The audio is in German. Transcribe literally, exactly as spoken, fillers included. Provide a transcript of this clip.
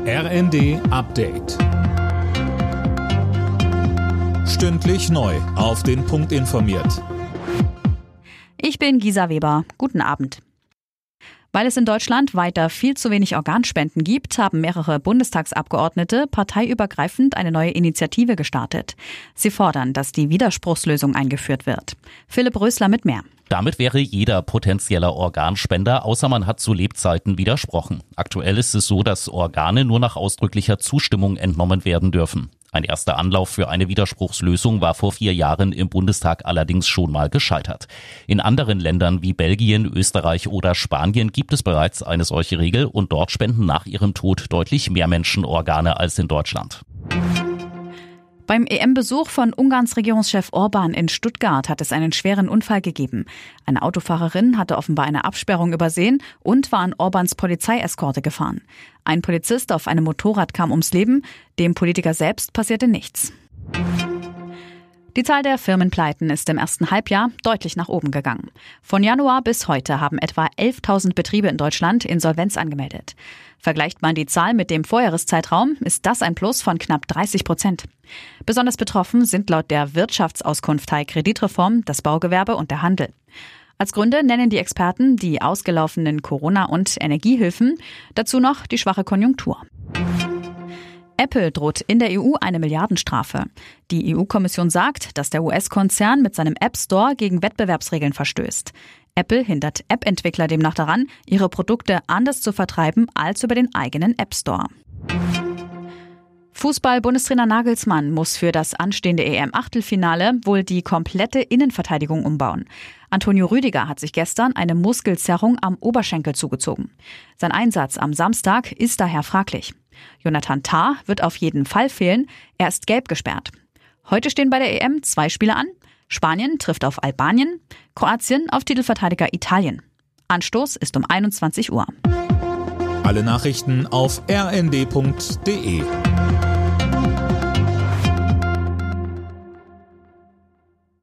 R N D Update. Stündlich neu auf den Punkt informiert. Ich bin Gisa Weber. Guten Abend. Weil es in Deutschland weiter viel zu wenig Organspenden gibt, haben mehrere Bundestagsabgeordnete parteiübergreifend eine neue Initiative gestartet. Sie fordern, dass die Widerspruchslösung eingeführt wird. Philipp Rösler mit mehr. Damit wäre jeder potenzieller Organspender, außer man hat zu Lebzeiten widersprochen. Aktuell ist es so, dass Organe nur nach ausdrücklicher Zustimmung entnommen werden dürfen. Ein erster Anlauf für eine Widerspruchslösung war vor vier Jahren im Bundestag allerdings schon mal gescheitert. In anderen Ländern wie Belgien, Österreich oder Spanien gibt es bereits eine solche Regel und dort spenden nach ihrem Tod deutlich mehr Menschen Organe als in Deutschland. Beim E M-Besuch von Ungarns Regierungschef Orban in Stuttgart hat es einen schweren Unfall gegeben. Eine Autofahrerin hatte offenbar eine Absperrung übersehen und war an Orbans Polizeieskorte gefahren. Ein Polizist auf einem Motorrad kam ums Leben, dem Politiker selbst passierte nichts. Die Zahl der Firmenpleiten ist im ersten Halbjahr deutlich nach oben gegangen. Von Januar bis heute haben etwa elftausend Betriebe in Deutschland Insolvenz angemeldet. Vergleicht man die Zahl mit dem Vorjahreszeitraum, ist das ein Plus von knapp dreißig Prozent. Besonders betroffen sind laut der Wirtschaftsauskunft Kreditreform das Baugewerbe und der Handel. Als Gründe nennen die Experten die ausgelaufenen Corona- und Energiehilfen, dazu noch die schwache Konjunktur. Apple droht in der E U eine Milliardenstrafe. Die E U-Kommission sagt, dass der U S-Konzern mit seinem App Store gegen Wettbewerbsregeln verstößt. Apple hindert App-Entwickler demnach daran, ihre Produkte anders zu vertreiben als über den eigenen App Store. Fußball-Bundestrainer Nagelsmann muss für das anstehende E M-Achtelfinale wohl die komplette Innenverteidigung umbauen. Antonio Rüdiger hat sich gestern eine Muskelzerrung am Oberschenkel zugezogen. Sein Einsatz am Samstag ist daher fraglich. Jonathan Tah wird auf jeden Fall fehlen, er ist gelb gesperrt. Heute stehen bei der E M zwei Spiele an. Spanien trifft auf Albanien, Kroatien auf Titelverteidiger Italien. Anstoß ist um einundzwanzig Uhr. Alle Nachrichten auf r n d punkt d e.